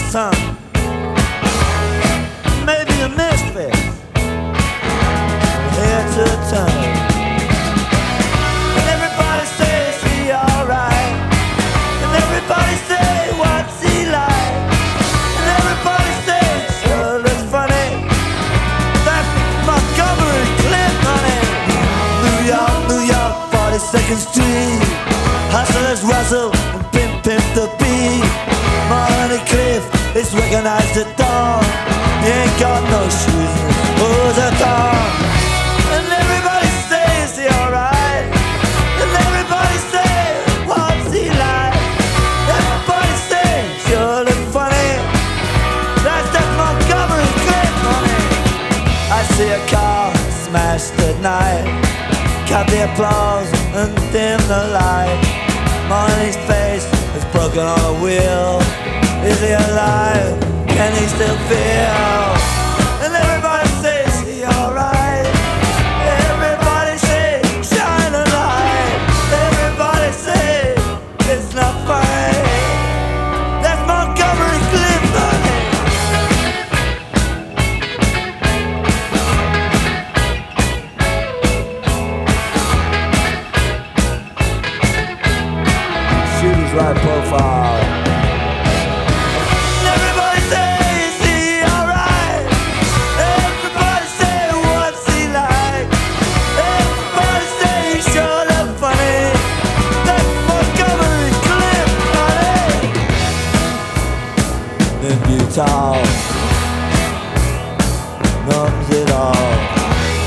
son. Maybe a misfit, here to turn. And everybody says he alright. And everybody say what's he like. And everybody says sure looks funny. That Montgomery Clint money. New York, 42nd Street. Hustlers rustle and pimp the beat. Money Cliff is recognized at dawn. He ain't got no shoes and his clothes are torn. And everybody says he alright. And everybody says what's he like. Everybody says sure look funny. That's that Montgomery Clint money. I see a car smashed at night. Cut the applause and dim the light. Money's face is broken on a wheel. Is he alive? Can he still feel? And everybody says he alright. Everybody says shine a light. Everybody says it's not funny. That's Montgomery Cliff money. Shooter's right profile. Everybody says he alright. Everybody say what's he like. Everybody say he sure look funny. That Montgomery Cliff money. In Utah numbs it all,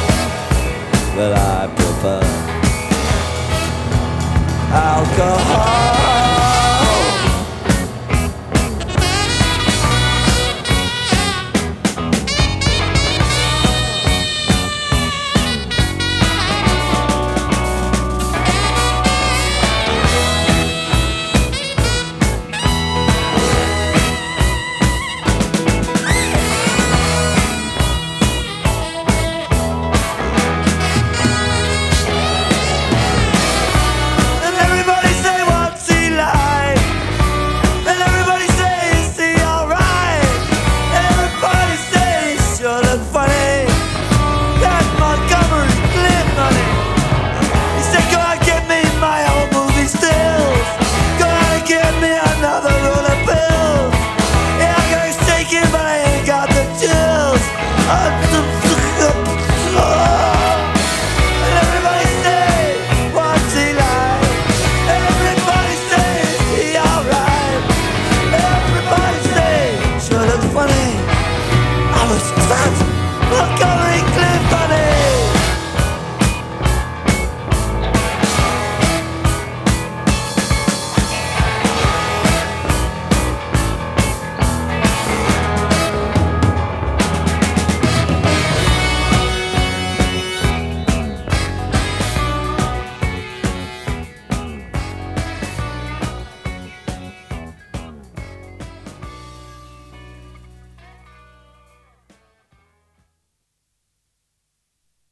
but I prefer alcohol.